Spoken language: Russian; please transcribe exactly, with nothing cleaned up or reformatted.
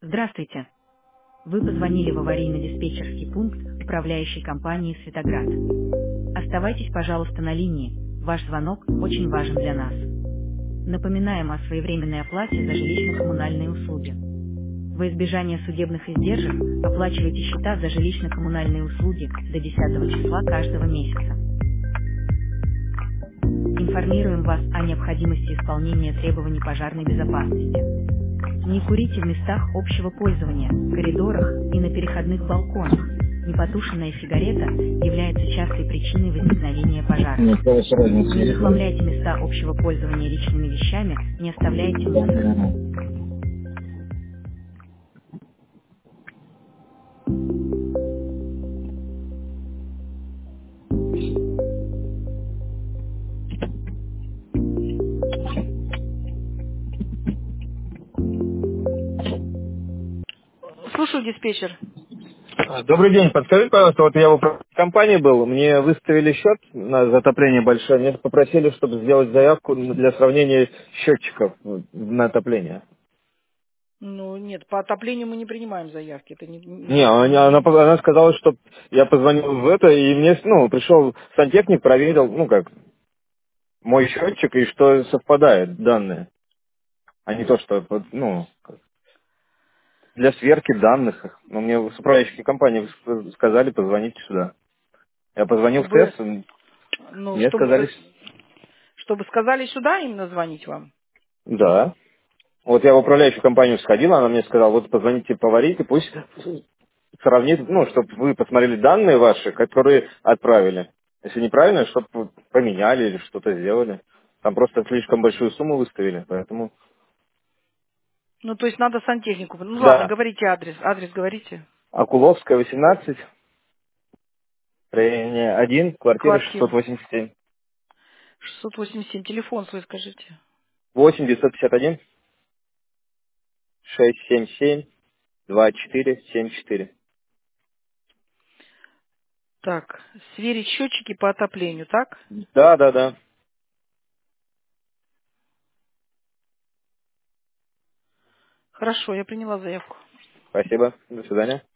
Здравствуйте. Вы позвонили в аварийно-диспетчерский пункт управляющей компании «Светоград». Оставайтесь, пожалуйста, на линии. Ваш звонок очень важен для нас. Напоминаем о своевременной оплате за жилищно-коммунальные услуги. Во избежание судебных издержек оплачивайте счета за жилищно-коммунальные услуги до десятого числа каждого месяца. Информируем вас о необходимости исполнения требований пожарной безопасности. Не курите в местах общего пользования, коридорах и на переходных балконах. Непотушенная сигарета является частой причиной возникновения пожара. Нет, конечно, разницы Не есть. захламляйте места общего пользования личными вещами, не оставляйте мусор. Слушаю, диспетчер. А, Добрый день, подскажите, пожалуйста, вот я в управлении компании был, мне выставили счет на затопление большое, мне попросили, чтобы сделать заявку для сравнения счетчиков на отопление. Ну, нет, по отоплению мы не принимаем заявки. Это не, Не, не- она, она, не- она сказала, что я позвонил в это, и мне, ну, пришел сантехник, проверил, ну, как, мой счетчик, и что совпадает данные, а не то, что, вот, ну, для сверки данных. Но мне с управляющей компании сказали, позвоните сюда. Я позвонил в чтобы, ТЭС, ну, мне чтобы, сказали, э, чтобы сказали сюда именно звонить вам. да. Вот я в управляющую компанию сходил, она мне сказала, вот позвоните поварите, пусть сравнит, ну, чтобы вы посмотрели данные ваши, которые отправили. Если неправильно, чтобы поменяли или что-то сделали. Там просто слишком большую сумму выставили, поэтому... Ну, то есть надо сантехнику. Ну, ладно, Да. говорите адрес. Адрес говорите. Акуловская, восемнадцать, строение один, квартира шестьсот Квартира. восемьдесят семь. шестьсот восемьдесят семь. Телефон свой скажите. восемь девятьсот пятьдесят один шестьсот семьдесят семь двадцать четыре семьдесят четыре. Так, сверить счетчики по отоплению, так? Да, да, да. Хорошо, я приняла заявку. Спасибо. До свидания.